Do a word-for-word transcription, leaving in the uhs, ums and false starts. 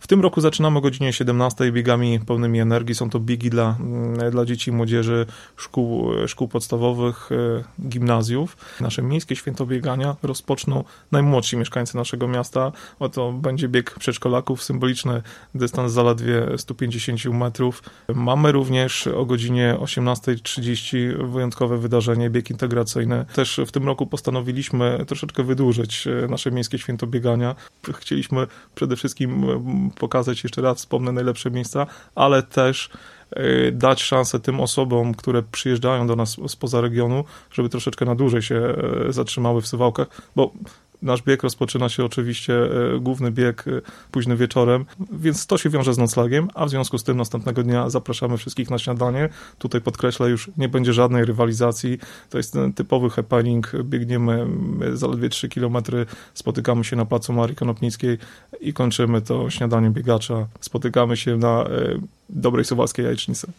tym roku zaczynamy o godzinie siedemnastej biegami pełnymi energii. Są to biegi dla, dla dzieci i młodzieży szkół, szkół podstawowych, gimnazjów. Nasze miejskie święto biegania rozpoczną najmłodsi mieszkańcy naszego miasta. Oto będzie bieg przedszkolaków, symboliczny dystans zaledwie sto pięćdziesiąt metrów. Mamy również o godzinie osiemnasta trzydzieści wyjątkowe wydarzenie, bieg integracyjny. Też w tym roku postanowiliśmy troszeczkę wydłużyć nasze miejskie święto biegania. Chcieliśmy przede wszystkim pokazać, jeszcze raz wspomnę, najlepsze miejsca, ale też dać szansę tym osobom, które przyjeżdżają do nas spoza regionu, żeby troszeczkę na dłużej się zatrzymały w Suwałkach, bo nasz bieg rozpoczyna się oczywiście, główny bieg późnym wieczorem, więc to się wiąże z noclegiem, a w związku z tym następnego dnia zapraszamy wszystkich na śniadanie. Tutaj podkreślę, już nie będzie żadnej rywalizacji, to jest ten typowy happening, biegniemy zaledwie trzy kilometry, spotykamy się na placu Marii Konopnickiej i kończymy to śniadaniem biegacza. Spotykamy się na dobrej suwalskiej jajecznicy.